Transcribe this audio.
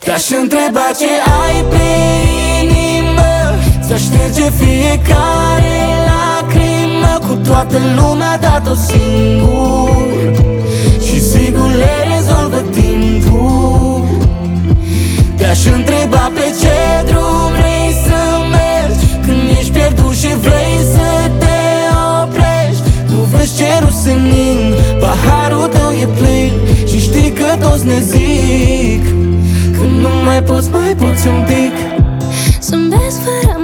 Te-aș întreba ce ai pe inimă, să șterge fiecare lacrimă. Cu toată lumea dat-o singur și sigur le rezolvă timpul. Te-aș întreba pe ce drum vrei să mergi când ești pierdut și vrei să te oprești. Nu vezi cerul senin, paharul tău e plin și știi că toți ne zic că nu mai poți un pic. Zâmbesc fără